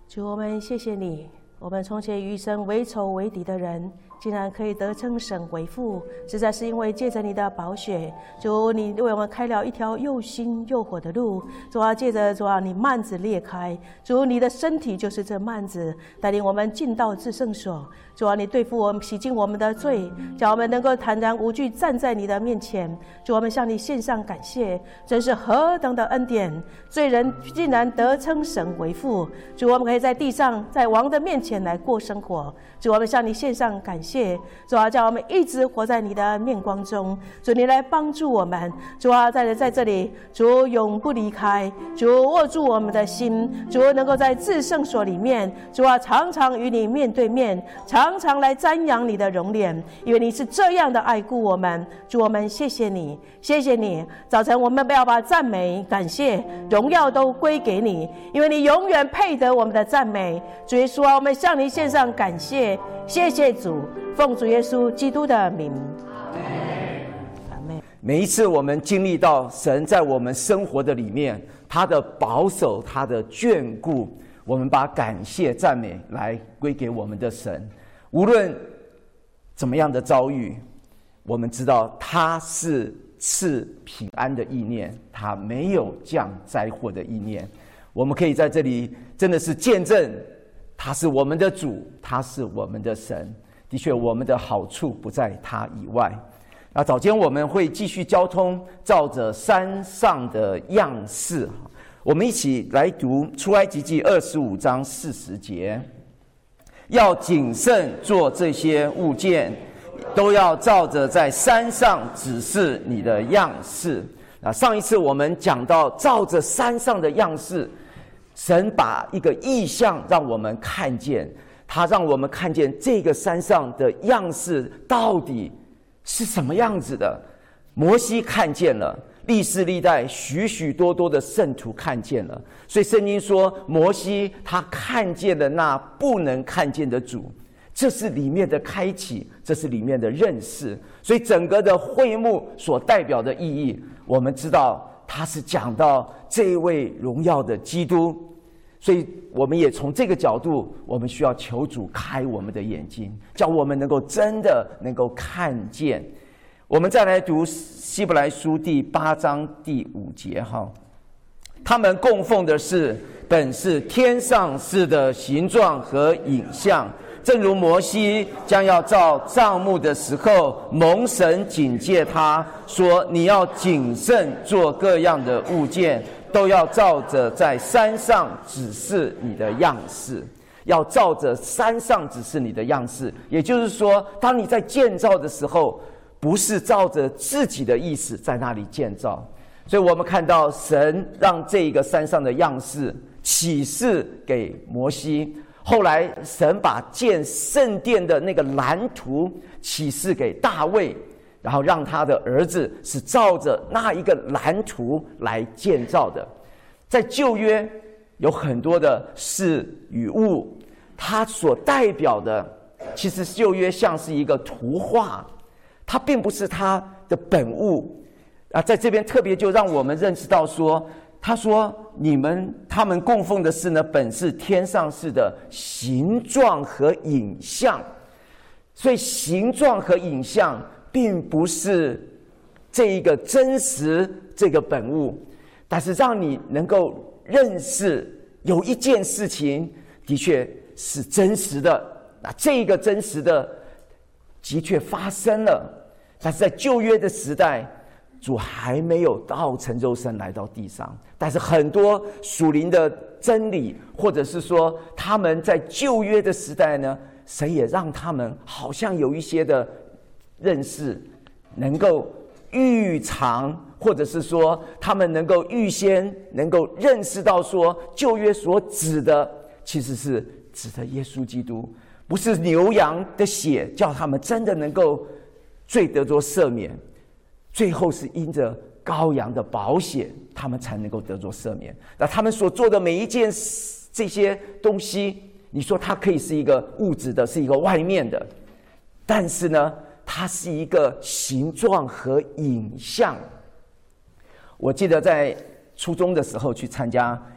主，我们谢谢你，我们从前与神为仇为敌的人，竟然可以得称神为父，实在是因为借着你的宝血。主，你为我们开了一条又新又火的路。主啊，借着主啊，你幔子裂开，主，你的身体就是这幔子，带领我们进到至圣所。主啊，你对付我们，洗净我们的罪，叫我们能够坦然无惧站在你的面前。主，我们向你献上感谢，真是何等的恩典！罪人竟然得称神为父。主，我们可以在地上，在王的面前来过生活。主，我们向你献上感谢。主啊，叫我们一直活在你的面光中。主，你来帮助我们。主啊，在这里，主永不离开。主，握住我们的心。主，能够在至圣所里面，主啊，常常与你面对面，常常来瞻仰你的容脸，因为你是这样的爱顾我们。主，我们谢谢你，谢谢你。早晨我们不要把赞美、感谢、荣耀都归给你，因为你永远配得我们的赞美。主耶稣啊，我们向你献上感谢，谢谢主，奉主耶稣基督的名。阿们。 每一次我们经历到神在我们生活的里面，他的保守，他的眷顾，我们把感谢赞美来归给我们的神。无论怎么样的遭遇，我们知道他是赐平安的意念，他没有降灾祸的意念。我们可以在这里真的是见证他是我们的主，他是我们的神。的确，我们的好处不在他以外。那早间我们会继续交通，照着山上的样式，我们一起来读出埃及记25章40节。要谨慎做这些物件，都要照着在山上指示你的样式。上一次我们讲到照着山上的样式，神把一个意象让我们看见，他让我们看见这个山上的样式到底是什么样子的。摩西看见了，历世历代许许多多的圣徒看见了，所以圣经说摩西他看见了那不能看见的主，这是里面的开启，这是里面的认识。所以整个的会幕所代表的意义，我们知道他是讲到这一位荣耀的基督。所以我们也从这个角度，我们需要求主开我们的眼睛，叫我们能够真的能够看见。我们再来读希伯来书第8章第5节哈，他们供奉的是本是天上事的形状和影像，正如摩西将要造帐幕的时候，蒙神警戒他说，你要谨慎做各样的物件，都要照着在山上指示你的样式。要照着山上指示你的样式，也就是说，当你在建造的时候，不是照着自己的意思在那里建造。所以我们看到神让这个山上的样式启示给摩西，后来神把建圣殿的那个蓝图启示给大卫，然后让他的儿子是照着那一个蓝图来建造的。在旧约有很多的事与物，它所代表的其实旧约像是一个图画，它并不是它的本物啊。在这边特别就让我们认识到说，他说他们供奉的是呢，本是天上事的形状和影像。所以形状和影像并不是这一个真实这个本物，但是让你能够认识有一件事情的确是真实的，那这个真实的的确发生了。但是在旧约的时代，主还没有道成肉身来到地上，但是很多属灵的真理，或者是说他们在旧约的时代呢，神也让他们好像有一些的认识，能够预尝，或者是说他们能够预先能够认识到说，旧约所指的其实是指的耶稣基督，不是牛羊的血叫他们真的能够罪得着赦免，最后是因着羔羊的宝血，他们才能够得着赦免。那他们所做的每一件这些东西，你说它可以是一个物质的，是一个外面的，但是呢，它是一个形状和影像。我记得在初中的时候去参加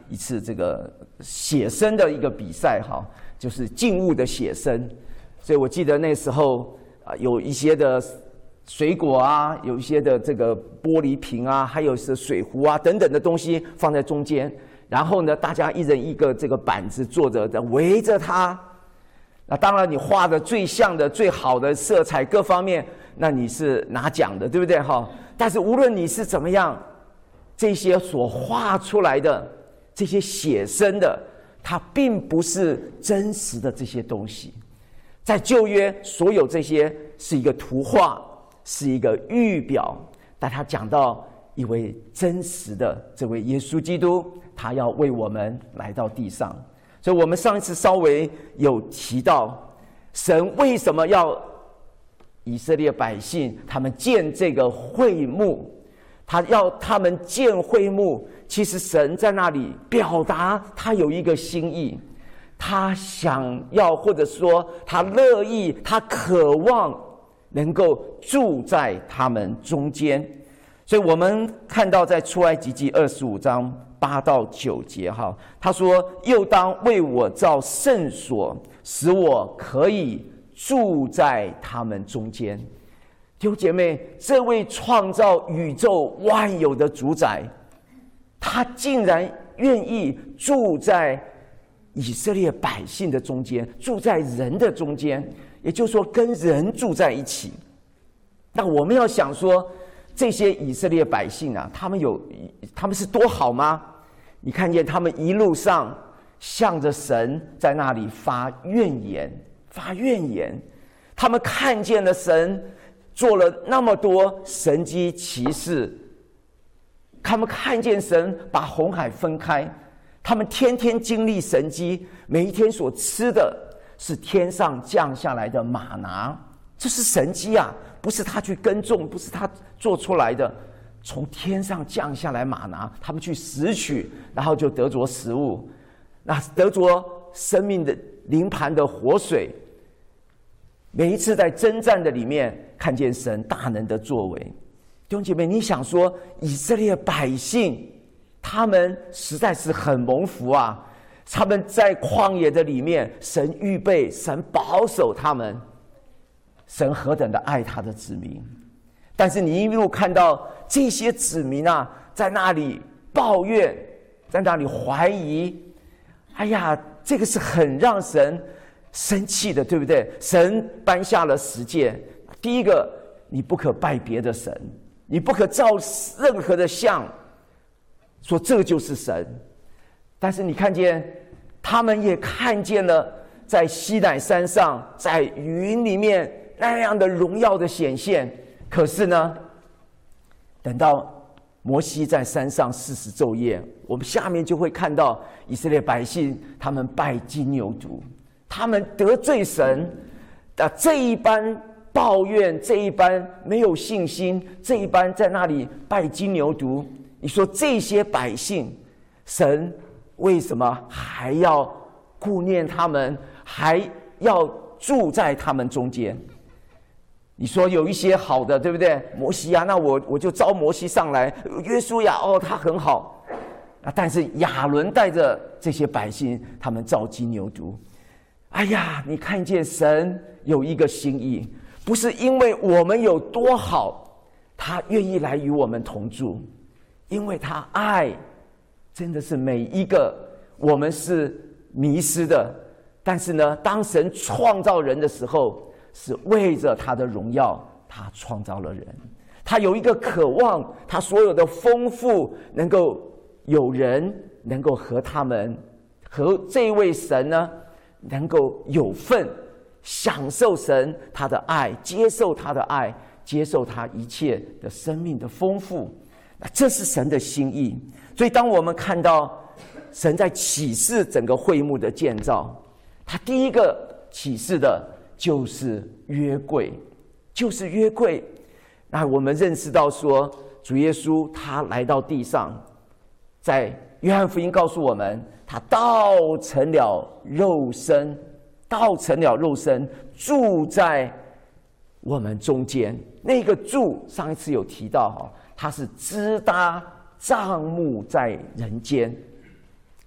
一次这个写生的一个比赛哈，就是静物的写生。所以我记得那时候有一些的水果啊，有一些的这个玻璃瓶啊，还有是水壶啊等等的东西放在中间，然后呢，大家一人一个这个板子坐着围着它。那当然，你画的最像的、最好的色彩各方面，那你是拿奖的，对不对哈？但是无论你是怎么样，这些所画出来的这些写生的，它并不是真实的这些东西。在旧约，所有这些是一个图画，是一个预表，但他讲到一位真实的这位耶稣基督，他要为我们来到地上。所以我们上一次稍微有提到，神为什么要以色列百姓他们建这个会幕，他要他们建会幕，其实神在那里表达他有一个心意，他想要，或者说他乐意，他渴望能够住在他们中间。所以我们看到在出埃及记25章8到9节哈，他说：“又当为我造圣所，使我可以住在他们中间。”弟兄姐妹，这位创造宇宙万有的主宰，他竟然愿意住在以色列百姓的中间，住在人的中间，也就是说跟人住在一起。那我们要想说，这些以色列百姓啊，他们是多好吗？你看见他们一路上向着神在那里发怨言，他们看见了神做了那么多神迹奇事，他们看见神把红海分开，他们天天经历神迹，每一天所吃的是天上降下来的玛拿，这是神迹啊，不是他去耕种，不是他做出来的，从天上降下来玛拿，他们去拾取，然后就得着食物，那得着生命的灵盘的活水。每一次在征战的里面看见神大能的作为。弟兄姐妹，你想说以色列百姓他们实在是很蒙福啊，他们在旷野的里面，神预备，神保守他们，神何等的爱他的子民。但是你一路看到这些子民啊，在那里抱怨，在那里怀疑，哎呀，这个是很让神生气的，对不对？神颁下了10诫，第一个，你不可拜别的神，你不可造任何的像，说这就是神。但是你看见他们也看见了在西乃山上，在云里面那样的荣耀的显现。可是呢，等到摩西在山上40昼夜，我们下面就会看到以色列百姓他们拜金牛犊，他们得罪神，这一般抱怨，这一般没有信心，这一般在那里拜金牛犊。你说这些百姓，神为什么还要顾念他们，还要住在他们中间？你说有一些好的，对不对？摩西啊，那我就招摩西上来。约书亚，他很好。但是亚伦带着这些百姓，他们造金牛犊。哎呀，你看见神有一个心意，不是因为我们有多好，他愿意来与我们同住，因为他爱，真的是每一个我们是迷失的。但是呢，当神创造人的时候，是为着他的荣耀，他创造了人，他有一个渴望，他所有的丰富能够有人能够和他们和这位神呢能够有份享受神他的爱，接受他的爱，接受他一切的生命的丰富。那这是神的心意。所以当我们看到神在启示整个会幕的建造，他第一个启示的就是约柜，就是约柜。那我们认识到说，主耶稣他来到地上，在约翰福音告诉我们，他道成了肉身，住在我们中间。那个住，上一次有提到他是支搭帐幕在人间。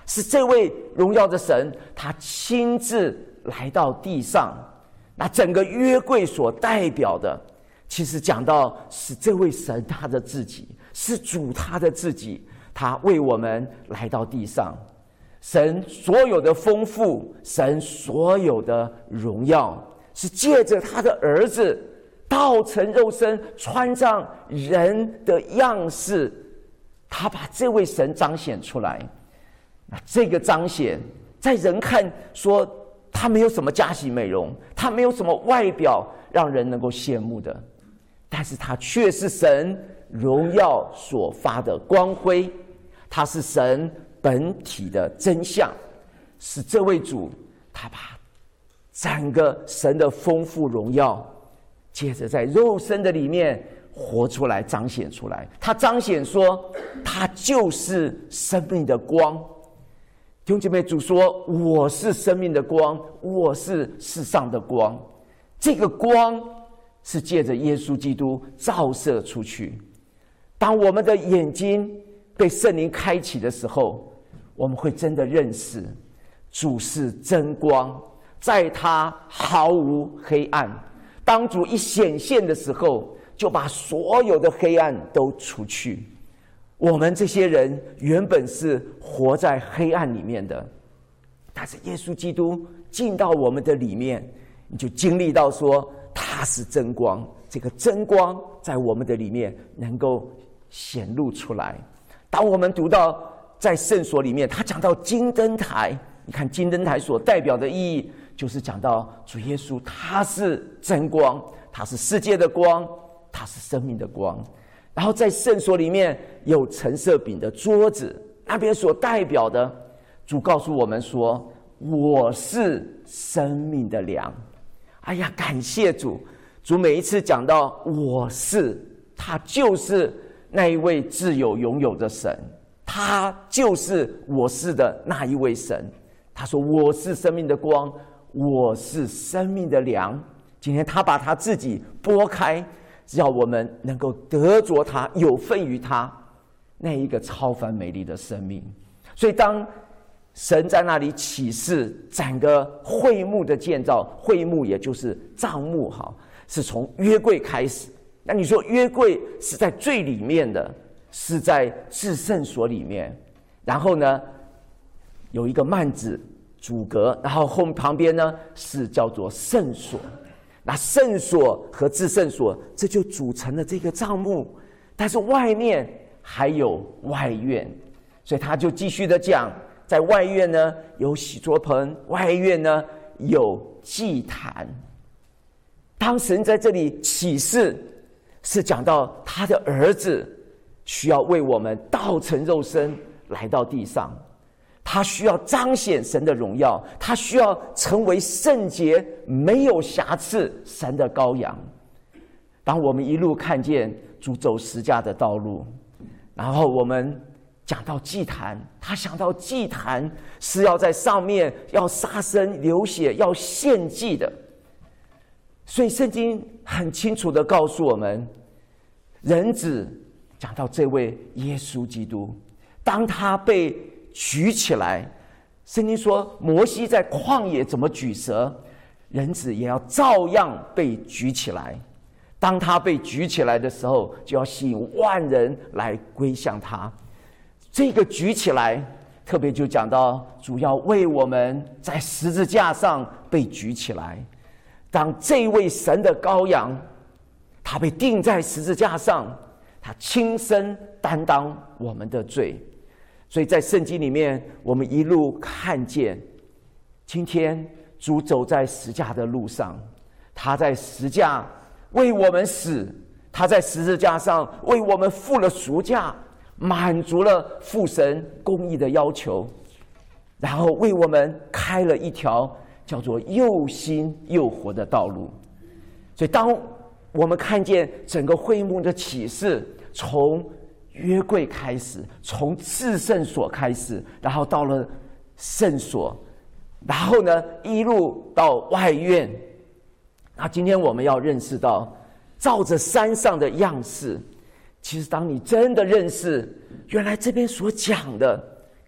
是这位荣耀的神，他亲自来到地上。那整个约柜所代表的，其实讲到是这位神他的自己，是主他的自己，他为我们来到地上。神所有的丰富，神所有的荣耀，是借着他的儿子道成肉身，穿上人的样式，他把这位神彰显出来。那这个彰显在人看说他没有什么佳形美容，他没有什么外表让人能够羡慕的，但是他却是神荣耀所发的光辉，他是神本体的真相，是这位主，他把整个神的丰富荣耀接着在肉身的里面活出来，彰显出来。他彰显说他就是生命的光。弟兄姐妹，主说我是生命的光，我是世上的光。这个光是借着耶稣基督照射出去。当我们的眼睛被圣灵开启的时候，我们会真的认识主是真光，在他毫无黑暗。当主一显现的时候，就把所有的黑暗都除去。我们这些人原本是活在黑暗里面的，但是耶稣基督进到我们的里面，你就经历到说他是真光，这个真光在我们的里面能够显露出来。当我们读到在圣所里面，他讲到金灯台，你看金灯台所代表的意义，就是讲到主耶稣他是真光，他是世界的光，他是生命的光。然后在圣所里面有陈设饼的桌子，那边所代表的，主告诉我们说我是生命的粮。哎呀，感谢主，主每一次讲到我是，他就是那一位自有永有的神，他就是我是的那一位神。他说我是生命的光，我是生命的粮。今天他把他自己拨开，要我们能够得着他，有份于他那一个超凡美丽的生命。所以当神在那里启示整个会幕的建造，会幕也就是帐幕，是从约柜开始。那你说约柜是在最里面的，是在至圣所里面，然后呢有一个幔子阻隔，然后旁边呢是叫做圣所。那圣所和至圣所，这就组成了这个帐幕，但是外面还有外院，所以他就继续的讲，在外院呢有洗濯盆，外院呢有祭坛。当神在这里启示，是讲到他的儿子需要为我们道成肉身来到地上，他需要彰显神的荣耀，他需要成为圣洁没有瑕疵神的羔羊。当我们一路看见主走十架的道路，然后我们讲到祭坛，他想到祭坛是要在上面要杀生流血要献祭的。所以圣经很清楚的告诉我们，人子讲到这位耶稣基督，当他被举起来，圣经说摩西在旷野怎么举蛇，人子也要照样被举起来。当他被举起来的时候，就要吸引万人来归向他。这个举起来特别就讲到主要为我们在十字架上被举起来。当这位神的羔羊他被钉在十字架上，他亲身担当我们的罪。所以在圣经里面，我们一路看见，今天主走在十架的路上，他在十架为我们死，他在十字架上为我们付了赎价，满足了父神公义的要求，然后为我们开了一条叫做又新又活的道路。所以当我们看见整个会幕的启示，从约柜开始，从至圣所开始，然后到了圣所，然后呢一路到外院。那今天我们要认识到，照着山上的样式，其实当你真的认识原来这边所讲的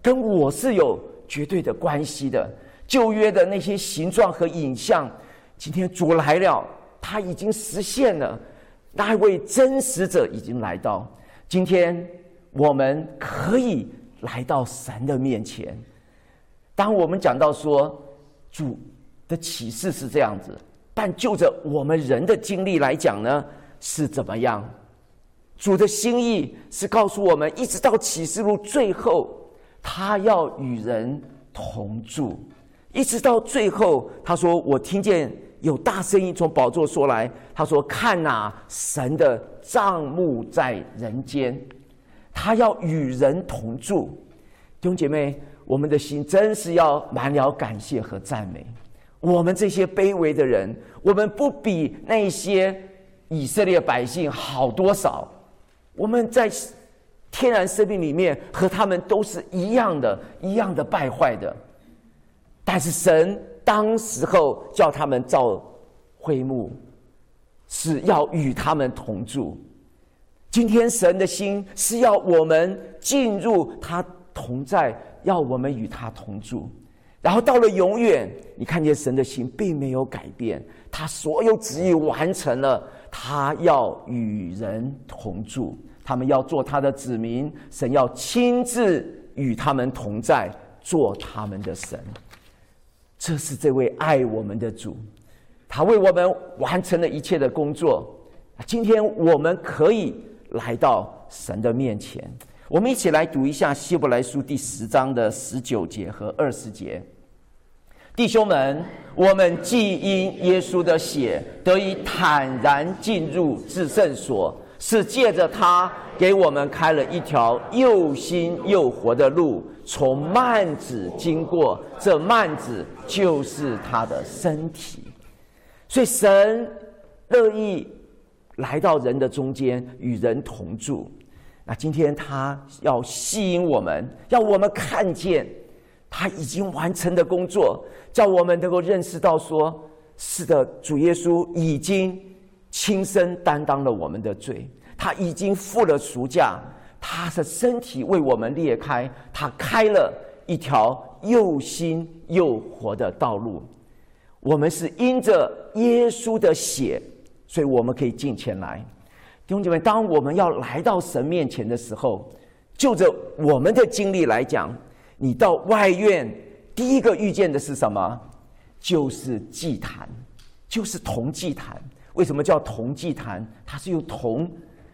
跟我是有绝对的关系的。旧约的那些形状和影像，今天主来了，他已经实现了，那一位真实者已经来到。今天我们可以来到神的面前。当我们讲到说主的启示是这样子，但就着我们人的经历来讲呢，是怎么样？主的心意是告诉我们，一直到启示录最后，他要与人同住，一直到最后，他说：“我听见有大声音从宝座说来，他说：看哪，神的帐幕在人间，他要与人同住。”弟兄姐妹，我们的心真是要满了感谢和赞美。我们这些卑微的人，我们不比那些以色列百姓好多少。我们在天然生命里面和他们都是一样的败坏的。但是神当时候叫他们造会幕，是要与他们同住。今天神的心是要我们进入他同在，要我们与他同住。然后到了永远，你看见神的心并没有改变，他所有旨意完成了，他要与人同住，他们要做他的子民，神要亲自与他们同在，做他们的神。这是这位爱我们的主，他为我们完成了一切的工作。今天我们可以来到神的面前。我们一起来读一下希伯来书第10章的19节和20节。弟兄们，我们既因耶稣的血得以坦然进入至圣所，是借着他给我们开了一条又新又活的路，从幔子经过，这幔子就是他的身体。所以神乐意来到人的中间，与人同住。那今天他要吸引我们，要我们看见他已经完成的工作，叫我们能够认识到说，是的，主耶稣已经亲身担当了我们的罪，他已经付了赎价，他的身体为我们裂开，他开了一条又新又活的道路。我们是因着耶稣的血，所以我们可以进前来。弟兄姐妹，当我们要来到神面前的时候，就着我们的经历来讲，你到外院第一个遇见的是什么？就是祭坛，就是铜祭坛。为什么叫铜祭坛？它是用铜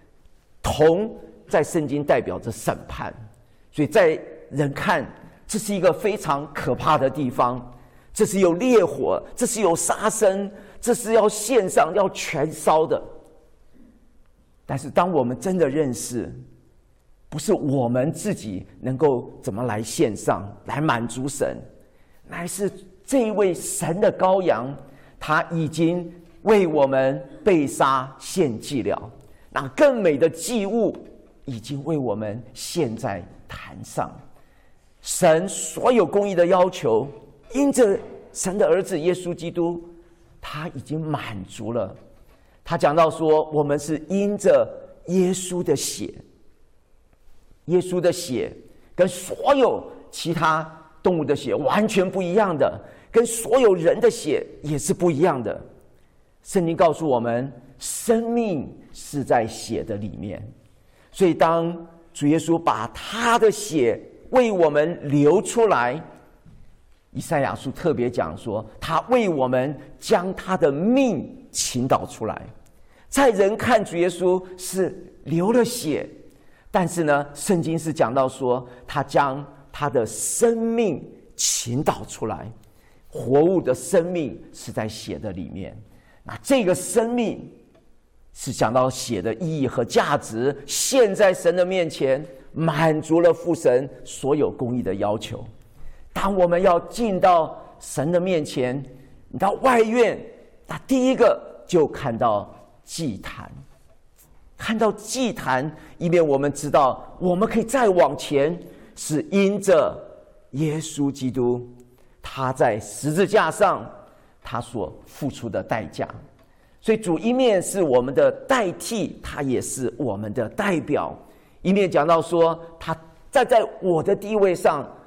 在圣经代表着审判，所以在人看这是一个非常可怕的地方，这是有烈火，这是有杀生，这是要献上要全烧的。但是当我们真的认识，不是我们自己能够怎么来献上来满足神，乃是这一位神的羔羊，他已经为我们被杀献祭了，那更美的祭物已经为我们献在坛上。神所有公义的要求，因着神的儿子耶稣基督，他已经满足了。他讲到说，我们是因着耶稣的血，耶稣的血跟所有其他动物的血完全不一样的，跟所有人的血也是不一样的。圣经告诉我们，生命是在血的里面，所以当主耶稣把他的血为我们流出来，以赛亚书特别讲说，他为我们将他的命倾倒出来。在人看主耶稣是流了血，但是呢，圣经是讲到说，他将他的生命倾倒出来，活物的生命是在血的里面。那这个生命是讲到血的意义和价值，现在神的面前满足了父神所有公义的要求。当我们要进到神的面前，你到外院，那第一个就看到祭坛，看到祭坛，以免我们知道我们可以再往前，是因着耶稣基督他在十字架上他所付出的代价。所以主一面是我们的代替，他也是我们的代表。一面讲到说，他站在我的地位上，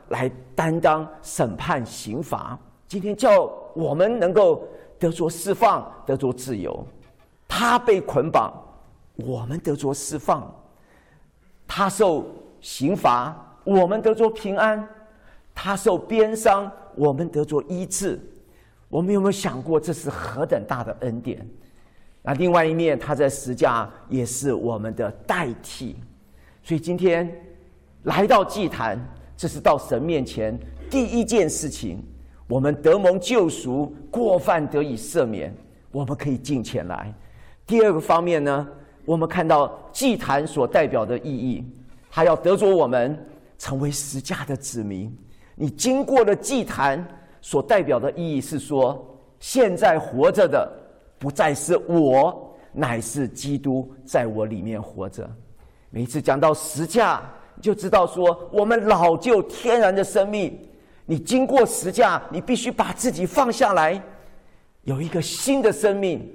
来担当审判刑罚，今天叫我们能够得着释放，得着自由。他被捆绑，我们得着释放；他受刑罚，我们得着平安；他受鞭伤，我们得着医治。我们有没有想过，这是何等大的恩典？那另外一面，他在十架也是我们的代替。所以今天来到祭坛，这是到神面前第一件事情。我们得蒙救赎，过犯得以赦免，我们可以进前来。第二个方面呢，我们看到祭坛所代表的意义，它要得着我们成为十架的子民。你经过了祭坛所代表的意义是说，现在活着的不再是我，乃是基督在我里面活着。每一次讲到十架，你就知道说，我们老旧天然的生命，你经过十架，你必须把自己放下来，有一个新的生命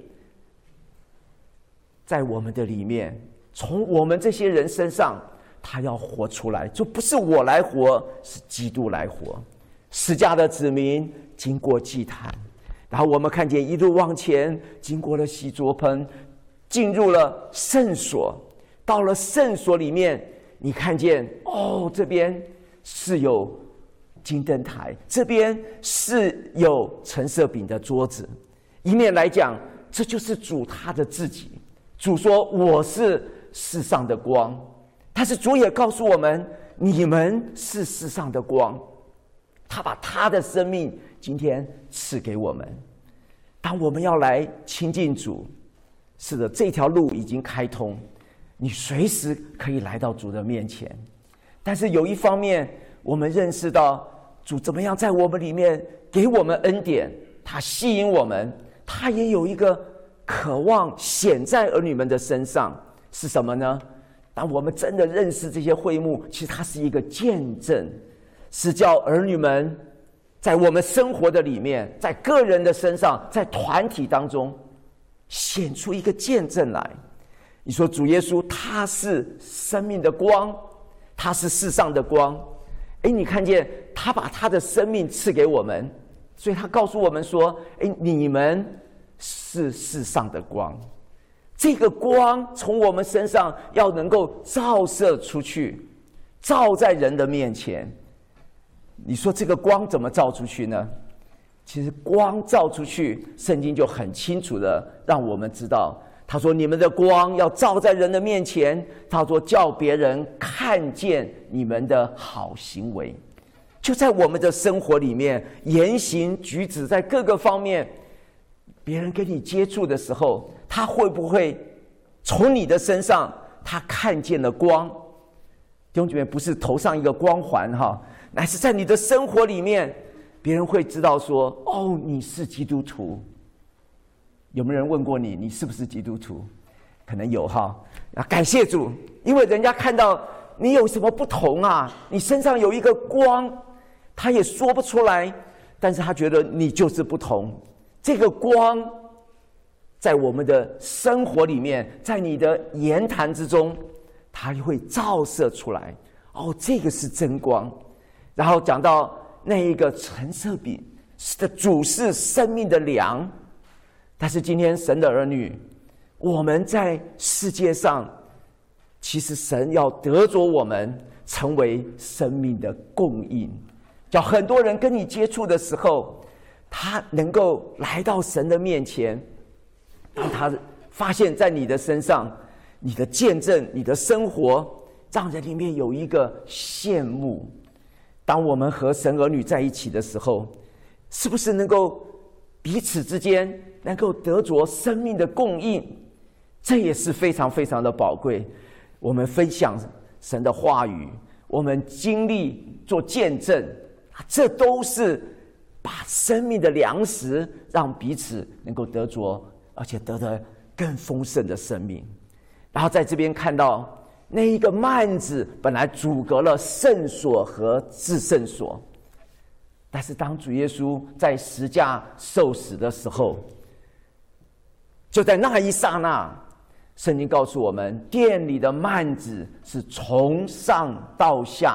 在我们的里面，从我们这些人身上，他要活出来，就不是我来活，是基督来活。十架的子民经过祭坛，然后我们看见一路往前，经过了洗濯盆，进入了圣所。到了圣所里面，你看见这边是有金灯台，这边是有陈设饼的桌子。一面来讲，这就是主他的自己。主说，我是世上的光，但是主也告诉我们，你们是世上的光。他把他的生命今天赐给我们。当我们要来亲近主，是的，这条路已经开通，你随时可以来到主的面前。但是有一方面，我们认识到主怎么样在我们里面给我们恩典，他吸引我们，他也有一个渴望显在儿女们的身上。是什么呢？当我们真的认识这些会幕，其实它是一个见证，是叫儿女们在我们生活的里面，在个人的身上，在团体当中显出一个见证来。你说主耶稣他是生命的光，他是世上的光。你看见他把他的生命赐给我们，所以他告诉我们说，你们是世上的光。这个光从我们身上要能够照射出去，照在人的面前。你说这个光怎么照出去呢？其实光照出去，圣经就很清楚的让我们知道，他说你们的光要照在人的面前，他说叫别人看见你们的好行为。就在我们的生活里面，言行举止，在各个方面，别人跟你接触的时候，他会不会从你的身上他看见了光？弟兄姐妹，不是头上一个光环乃是在你的生活里面，别人会知道说，你是基督徒。有没有人问过你是不是基督徒？可能有感谢主，因为人家看到你有什么不同啊，你身上有一个光，他也说不出来，但是他觉得你就是不同。这个光在我们的生活里面，在你的言谈之中，它会照射出来。这个是真光。然后讲到那一个陈设饼的主是生命的粮。但是今天神的儿女，我们在世界上，其实神要得着我们成为生命的供应，叫很多人跟你接触的时候，他能够来到神的面前，让他发现在你的身上，你的见证，你的生活，让人里面有一个羡慕。当我们和神儿女在一起的时候，是不是能够彼此之间能够得着生命的供应？这也是非常非常的宝贵。我们分享神的话语，我们经历做见证，这都是把生命的粮食让彼此能够得着，而且得到更丰盛的生命。然后在这边看到那一个幔子本来阻隔了圣所和至圣所，但是当主耶稣在十架受死的时候，就在那一刹那，圣经告诉我们，殿里的幔子是从上到下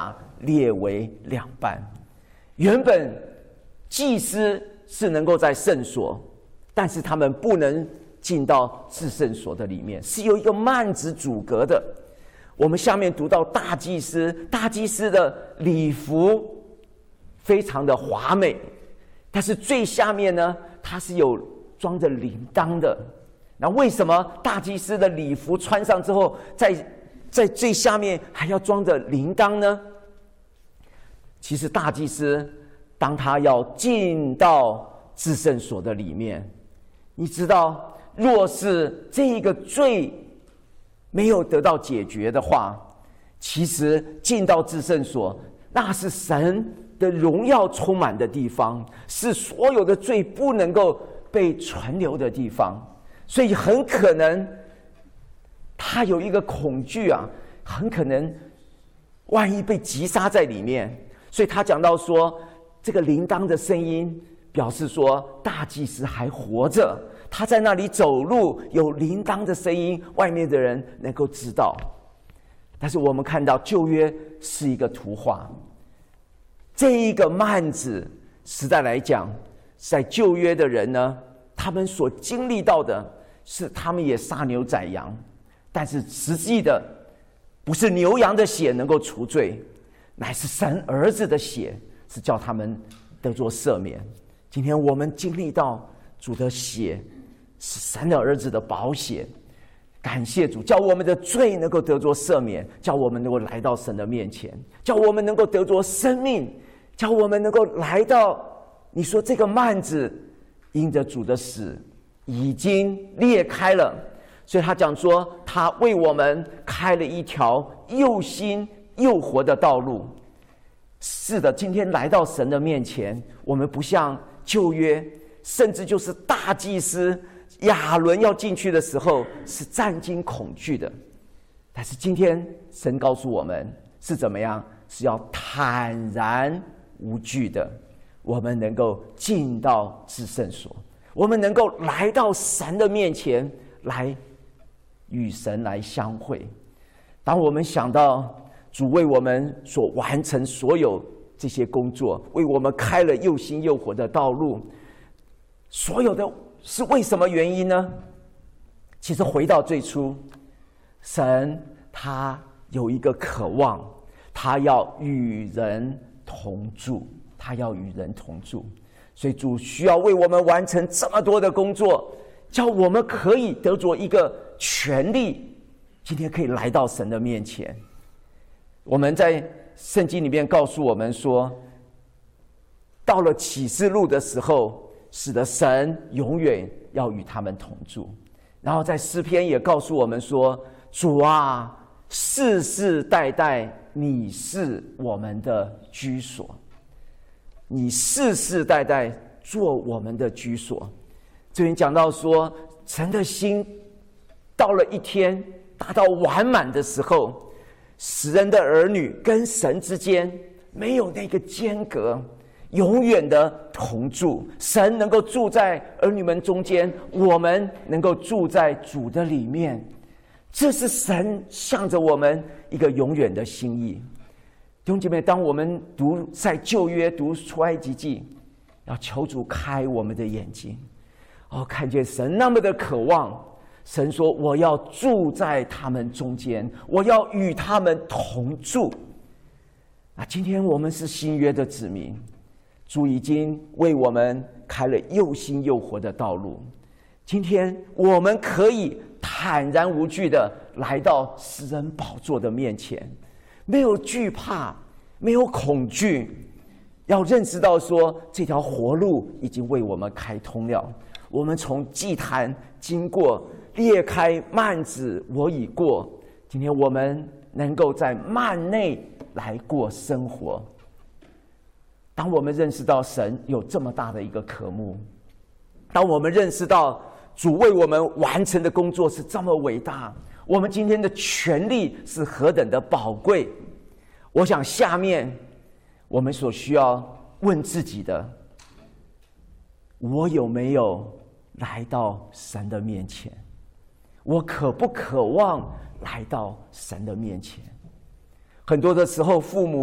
列为两半。原本祭司是能够在圣所，但是他们不能进到至圣所的里面，是有一个幔子阻隔的。我们下面读到大祭司的礼服非常的华美，但是最下面呢，它是有装着铃铛的。那为什么大祭司的礼服穿上之后，在最下面还要装着铃铛呢？其实大祭司当他要进到至圣所的里面，你知道，若是这一个罪没有得到解决的话，其实进到至圣所，那是神的荣耀充满的地方，是所有的罪不能够被存留的地方。所以很可能他有一个恐惧啊，很可能万一被击杀在里面。所以他讲到说，这个铃铛的声音表示说大祭司还活着，他在那里走路，有铃铛的声音，外面的人能够知道。但是我们看到旧约是一个图画，这一个幔子实在来讲，在旧约的人呢，他们所经历到的是他们也杀牛宰羊，但是实际的不是牛羊的血能够除罪，乃是神儿子的血，是叫他们得着赦免。今天我们经历到主的血，是神的儿子的宝血，感谢主，叫我们的罪能够得着赦免，叫我们能够来到神的面前，叫我们能够得着生命，叫我们能够来到，你说这个幔子因着主的死已经裂开了，所以他讲说，他为我们开了一条又新又活的道路。是的，今天来到神的面前，我们不像旧约，甚至就是大祭司亚伦要进去的时候是战惊恐惧的，但是今天神告诉我们是怎么样，是要坦然无惧的，我们能够进到至圣所，我们能够来到神的面前，来与神来相会。当我们想到主为我们所完成所有这些工作，为我们开了又新又活的道路，所有的是为什么原因呢？其实回到最初，神他有一个渴望，他要与人同住，他要与人同住，所以主需要为我们完成这么多的工作，叫我们可以得着一个权利，今天可以来到神的面前。我们在圣经里面告诉我们说，到了启示录的时候，使得神永远要与他们同住。然后在诗篇也告诉我们说，主啊，世世代代你是我们的居所，你世世代代做我们的居所。这边讲到说，神的心到了一天达到完满的时候，使人的儿女跟神之间没有那个间隔，永远的同住。神能够住在儿女们中间，我们能够住在主的里面，这是神向着我们一个永远的心意。弟兄姐妹，当我们读在旧约读出埃及记，要求主开我们的眼睛，看见神那么的渴望。神说，我要住在他们中间，我要与他们同住。今天我们是新约的子民，主已经为我们开了又新又活的道路，今天我们可以坦然无惧的来到施恩宝座的面前，没有惧怕，没有恐惧，要认识到说，这条活路已经为我们开通了。我们从祭坛经过，裂开幔子，我已过。今天我们能够在幔内来过生活。当我们认识到神有这么大的一个渴慕，当我们认识到主为我们完成的工作是这么伟大，我们今天的权利是何等的宝贵，我想下面我们所需要问自己的，我有没有来到神的面前？我渴不渴望来到神的面前？很多的时候，父母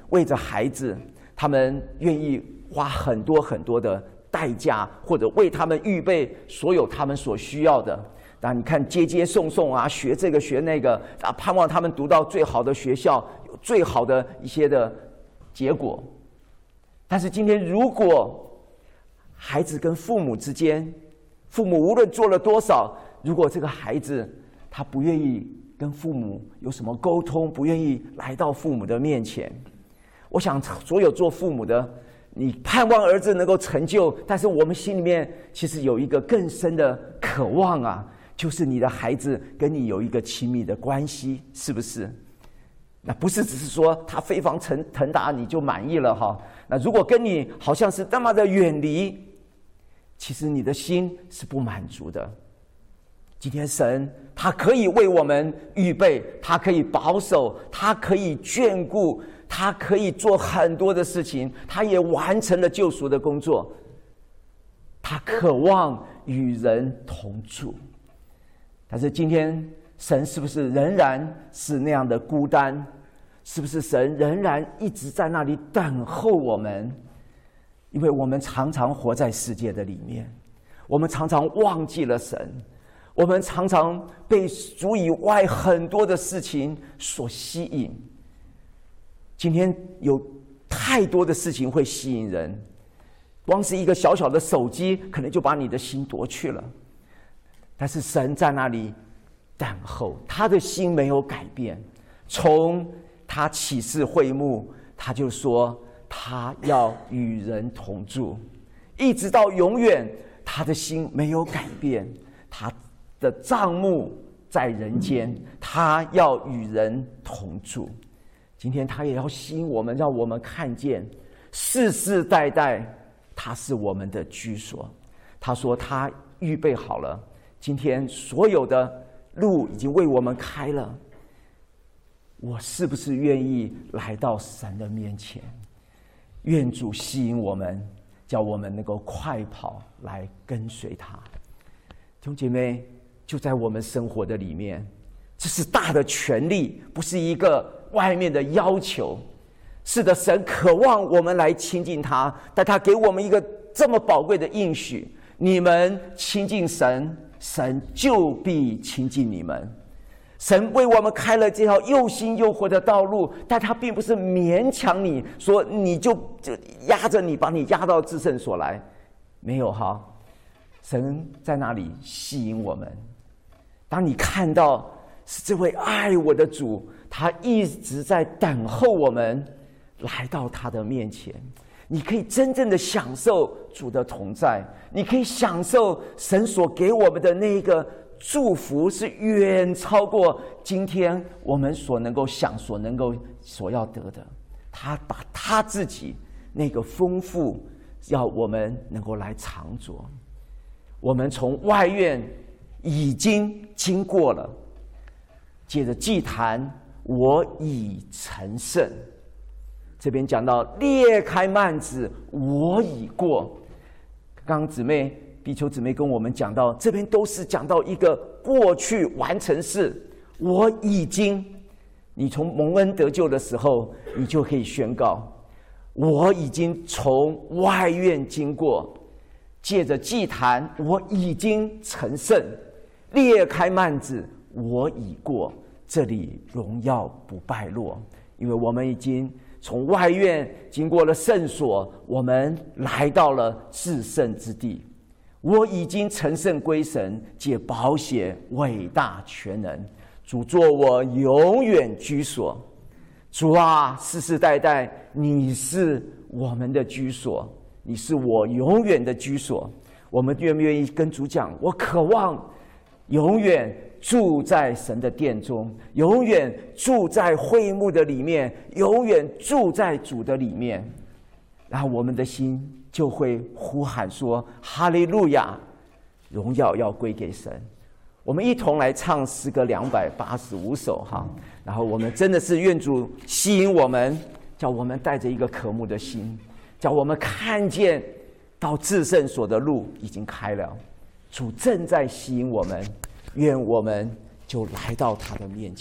为着孩子，他们愿意花很多很多的代价，或者为他们预备所有他们所需要的。那你看接接送送啊，学这个学那个啊，盼望他们读到最好的学校，有最好的一些的结果。但是今天如果孩子跟父母之间，父母无论做了多少，如果这个孩子他不愿意跟父母有什么沟通，不愿意来到父母的面前，我想所有做父母的，你盼望儿子能够成就，但是我们心里面其实有一个更深的渴望啊，就是你的孩子跟你有一个亲密的关系，是不是？那不是只是说他飞黄腾达你就满意了哈。那如果跟你好像是那么的远离，其实你的心是不满足的。今天神他可以为我们预备，他可以保守，他可以眷顾，他可以做很多的事情，他也完成了救赎的工作。他渴望与人同住，但是今天神是不是仍然是那样的孤单？是不是神仍然一直在那里等候我们？因为我们常常活在世界的里面，我们常常忘记了神，我们常常被主以外很多的事情所吸引。今天有太多的事情会吸引人，光是一个小小的手机可能就把你的心夺去了。但是神在那里等候，他的心没有改变。从他启示会幕，他就说他要与人同住，一直到永远，他的心没有改变。他的帐幕在人间，他要与人同住。今天他也要吸引我们，让我们看见世世代代他是我们的居所。他说他预备好了，今天所有的路已经为我们开了。我是不是愿意来到神的面前？愿主吸引我们，叫我们能够快跑来跟随他。弟兄姐妹，就在我们生活的里面，这是大的权利，不是一个外面的要求。是的，神渴望我们来亲近他，但他给我们一个这么宝贵的应许：你们亲近神，神就必亲近你们。神为我们开了这条又新又活的道路，但他并不是勉强你说你就压着你，把你压到至圣所来，没有哈。神在那里吸引我们。当你看到是这位爱我的主，他一直在等候我们来到他的面前，你可以真正的享受主的同在，你可以享受神所给我们的那个祝福，是远超过今天我们所能够想、所要得的。他把他自己那个丰富，要我们能够来尝着。我们从外院已经经过了，接着祭坛，我已成圣。这边讲到裂开幔子，我已过。刚刚碧秋姊妹跟我们讲到，这边都是讲到一个过去完成式。我已经，你从蒙恩得救的时候，你就可以宣告，我已经从外院经过，借着祭坛，我已经成圣，裂开幔子，我已过，这里荣耀不败落，因为我们已经从外院经过了圣所，我们来到了至圣之地。我已经成圣归神，借宝血伟大全能，主做我永远居所。主啊，世世代代你是我们的居所，你是我永远的居所。我们愿不愿意跟主讲，我渴望永远住在神的殿中，永远住在会幕的里面，永远住在主的里面，然后我们的心就会呼喊说哈利路亚，荣耀要归给神。我们一同来唱诗歌285首哈，然后我们真的是愿主吸引我们，叫我们带着一个渴慕的心，叫我们看见到至圣所的路已经开了，主正在吸引我们，愿我们就来到他的面前。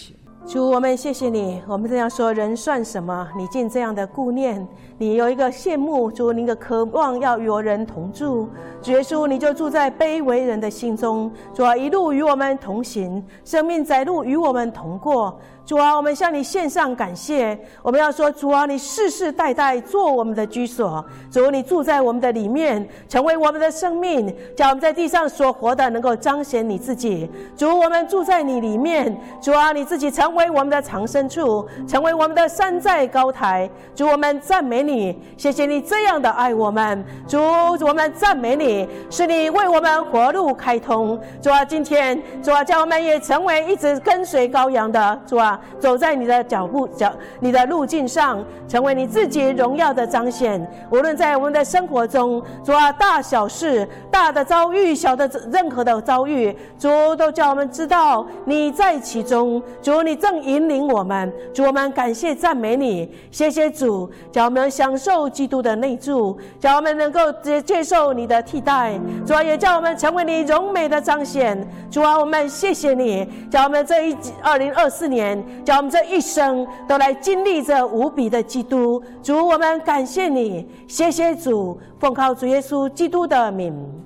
主，我们谢谢你。我们这样说，人算什么？你尽这样的顾念，你有一个羡慕，主，你一个渴望要与人同住。主耶稣，你就住在卑微人的心中。主啊，一路与我们同行，生命在路与我们同过。主啊，我们向你献上感谢。我们要说，主啊，你世世代代做我们的居所。主，你住在我们的里面，成为我们的生命，叫我们在地上所活的能够彰显你自己。主，我们住在你里面。主啊，你自己成为我们的藏身处，成为我们的山寨高台。主，我们赞美你，谢谢你这样的爱我们。主，我们赞美你，是你为我们活路开通。主啊，今天主啊，叫我们也成为一直跟随羔羊的主啊，走在你的你的路径上，成为你自己荣耀的彰显。无论在我们的生活中，主啊，大小事、大的遭遇、小的任何的遭遇，主都叫我们知道你在其中。主，你正引领我们。主，我们感谢赞美你，谢谢主，叫我们享受基督的内住，叫我们能够接受你的替代。主啊，也叫我们成为你荣美的彰显。主啊，我们谢谢你，叫我们2024年，叫我们这一生都来经历这无比的基督。主，我们感谢你，谢谢主，奉靠主耶稣基督的名。